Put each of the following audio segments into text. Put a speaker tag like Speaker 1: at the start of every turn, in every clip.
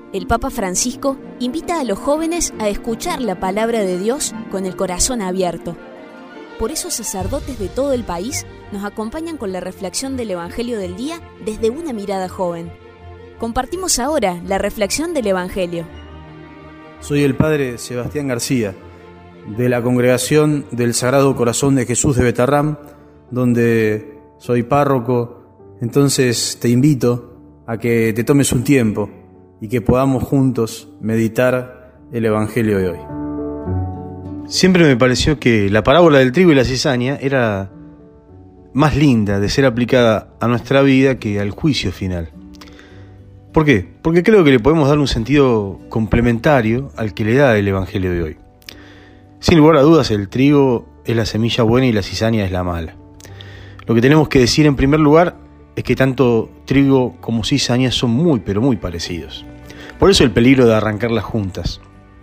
Speaker 1: el Papa Francisco invita a los jóvenes a escuchar la palabra de Dios con el corazón abierto. Por eso sacerdotes de todo el país nos acompañan con la reflexión del Evangelio del día desde una mirada joven. Compartimos ahora la reflexión del Evangelio.
Speaker 2: Soy el Padre Sebastián García, de la Congregación del Sagrado Corazón de Jesús de Betarrám, donde soy párroco. Entonces te invito a que te tomes un tiempo y que podamos juntos meditar el Evangelio de hoy.
Speaker 3: Siempre me pareció que la parábola del trigo y la cizaña era más linda de ser aplicada a nuestra vida que al juicio final. ¿Por qué? Porque creo que le podemos dar un sentido complementario al que le da el Evangelio de hoy. Sin lugar a dudas, el trigo es la semilla buena y la cizaña es la mala. Lo que tenemos que decir en primer lugar es que tanto trigo como cizaña son muy, pero muy parecidos. Por eso el peligro de arrancarlas juntas.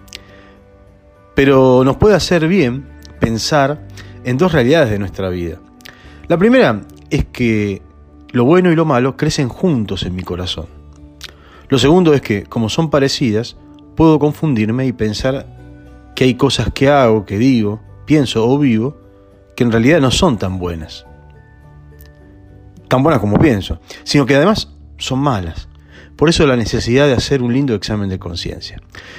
Speaker 3: Pero nos puede hacer bien pensar en dos realidades de nuestra vida. La primera es que lo bueno y lo malo crecen juntos en mi corazón. Lo segundo es que, como son parecidas, puedo confundirme y pensar que hay cosas que hago, que digo, pienso o vivo, que en realidad no son tan buenas como pienso, sino que además son malas. Por eso la necesidad de hacer un lindo examen de conciencia.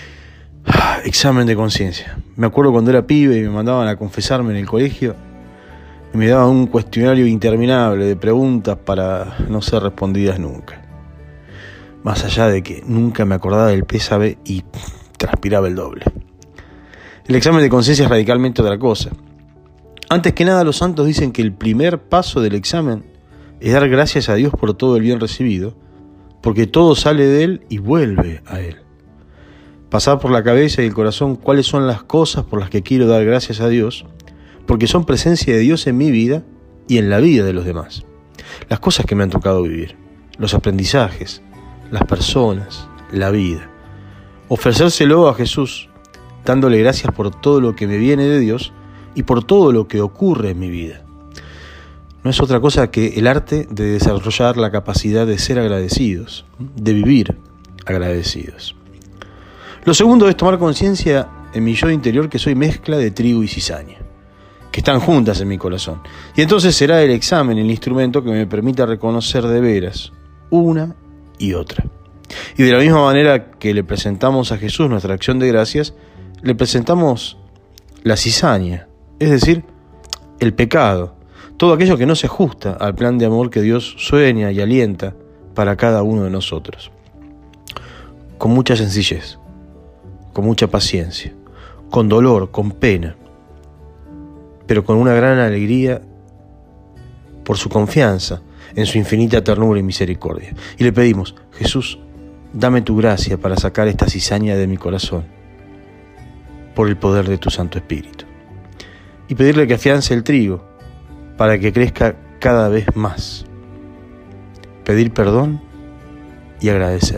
Speaker 3: Examen de conciencia. Me acuerdo cuando era pibe y me mandaban a confesarme en el colegio y me daban un cuestionario interminable de preguntas para no ser respondidas nunca. Más allá de que nunca me acordaba del pésame y transpiraba el doble. El examen de conciencia es radicalmente otra cosa. Antes que nada, los santos dicen que el primer paso del examen es dar gracias a Dios por todo el bien recibido, porque todo sale de Él y vuelve a Él. Pasar por la cabeza y el corazón cuáles son las cosas por las que quiero dar gracias a Dios, porque son presencia de Dios en mi vida y en la vida de los demás. Las cosas que me han tocado vivir, los aprendizajes, las personas, la vida. Ofrecérselo a Jesús, dándole gracias por todo lo que me viene de Dios y por todo lo que ocurre en mi vida. No es otra cosa que el arte de desarrollar la capacidad de ser agradecidos, de vivir agradecidos. Lo segundo es tomar conciencia en mi yo interior que soy mezcla de trigo y cizaña, que están juntas en mi corazón. Y entonces será el examen, el instrumento que me permita reconocer de veras una y otra. Y de la misma manera que le presentamos a Jesús nuestra acción de gracias, le presentamos la cizaña, es decir, el pecado, todo aquello que no se ajusta al plan de amor que Dios sueña y alienta para cada uno de nosotros. Con mucha sencillez, con mucha paciencia, con dolor, con pena, pero con una gran alegría por su confianza en su infinita ternura y misericordia. Y le pedimos: Jesús, dame tu gracia para sacar esta cizaña de mi corazón, por el poder de tu Santo Espíritu. Y pedirle que afiance el trigo, para que crezca cada vez más. Pedir perdón y agradecer.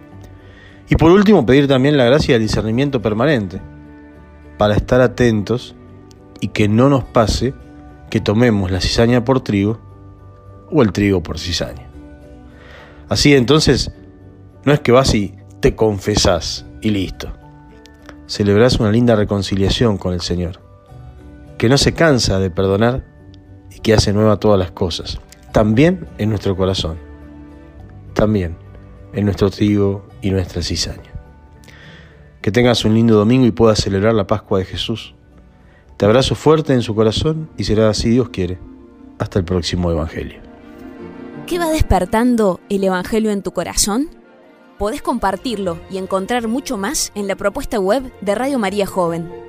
Speaker 3: Y por último, pedir también la gracia del discernimiento permanente, para estar atentos y que no nos pase que tomemos la cizaña por trigo o el trigo por cizaña. Así entonces, no es que vas y te confesás y listo. Celebrás una linda reconciliación con el Señor, que no se cansa de perdonar y que hace nueva todas las cosas, también en nuestro corazón, también en nuestro trigo y nuestra cizaña. Que tengas un lindo domingo y puedas celebrar la Pascua de Jesús. Te abrazo fuerte en su corazón y será así Dios quiere. Hasta el próximo Evangelio.
Speaker 1: ¿Qué va despertando el Evangelio en tu corazón? Podés compartirlo y encontrar mucho más en la propuesta web de Radio María Joven.